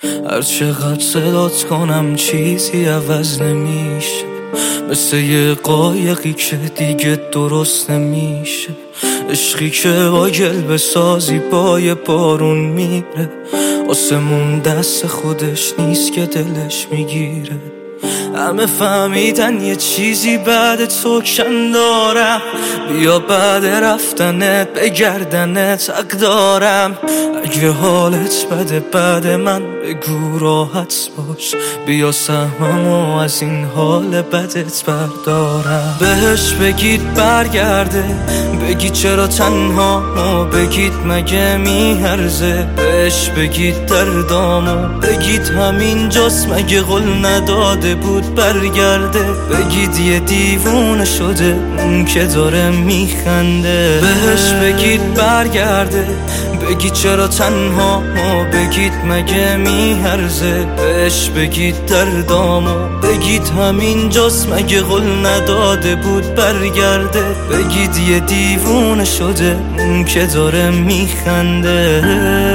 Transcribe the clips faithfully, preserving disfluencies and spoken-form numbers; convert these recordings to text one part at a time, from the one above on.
هر چقدر صدات کنم چیزی عوض نمیشه، مثل یه قایقی که دیگه درست نمیشه. عشقی که با گل بسازی با یه بارون میره، آسمون دست خودش نیست که دلش میگیره. همه فهمیدن یه چیزی بعد تو کم دارم، بیا بعد رفتنت بگردنت حق دارم. اگه حالت بده بعد من بگو راحت باش، بیا سهممو از این حال بدت بردارم. بهش بگید برگرده، بگید چرا تنها، بگید مگه میهرزه. بهش بگید دردامو، بگید همین جاست مگه قول نداده بود برگرده. بگید یه دیوونه شده اون که داره میخنده. بهش بگید برگرده، بگید چرا تنها، بگید مگه میهرزه. بهش بگید دردامو، بگید همین جاست مگه قول نداده بود برگرده. بگید یه دیوونه شده اون که داره میخنده.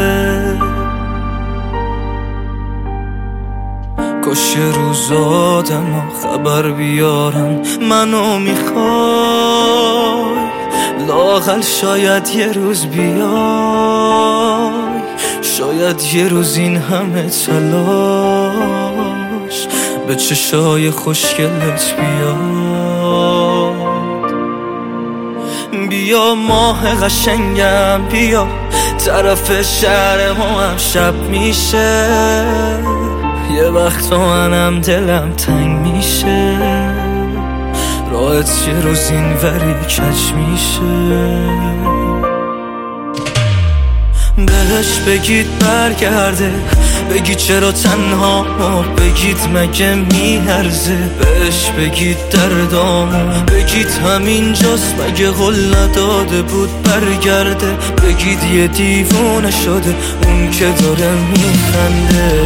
کاش یه روز آدم خبر بیارن منو میخوای، لااقل شاید یه روز بیای. شاید یه روز این همه تلاش به چشای خوشگلت بیاد. بیا ماه قشنگم، بیا طرف شهر ما هم شب میشه. یه وقت منم دلم تنگ میشه، راحت یه روز این وری کج میشه. بهش بگید برگرده، بگید چرا تنها، بگید مگه میهرزه. بهش بگید دردامو، بگید همین جاست مگه قول نداده بود برگرده. بگید یه دیوونه شده اون که داره میخنده.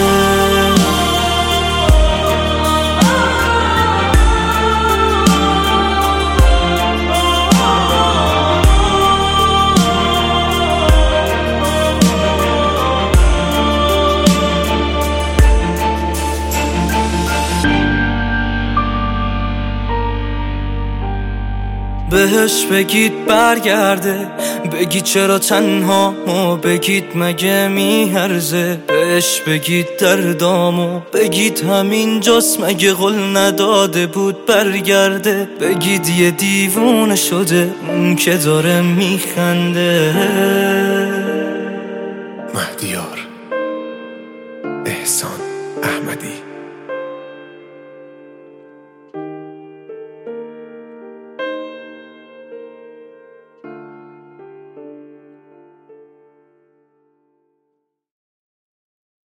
بهش بگید برگرده، بگید چرا تنها، بگید مگه میهرزه. بهش بگید دردامو، بگید همین جاست مگه قول نداده بود برگرده. بگید یه دیوونه شده اون که داره میخنده. مهدیار، احسان احمدی.